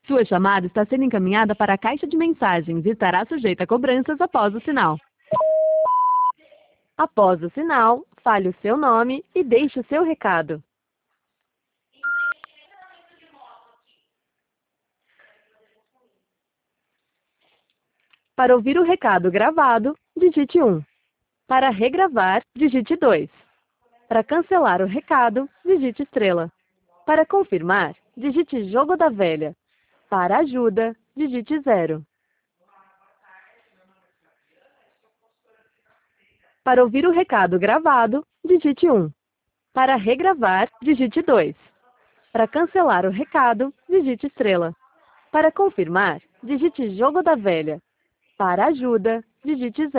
Sua chamada está sendo encaminhada para a caixa de mensagens e estará sujeita a cobranças após o sinal. Após o sinal, fale o seu nome e deixe o seu recado. Para ouvir o recado gravado, digite 1. Para regravar, digite 2. Para cancelar o recado, digite estrela. Para confirmar, digite jogo da velha. Para ajuda, digite 0. Para ouvir o recado gravado, digite 1. Para regravar, digite 2. Para cancelar o recado, digite estrela. Para confirmar, digite jogo da velha. Para ajuda, digite 0.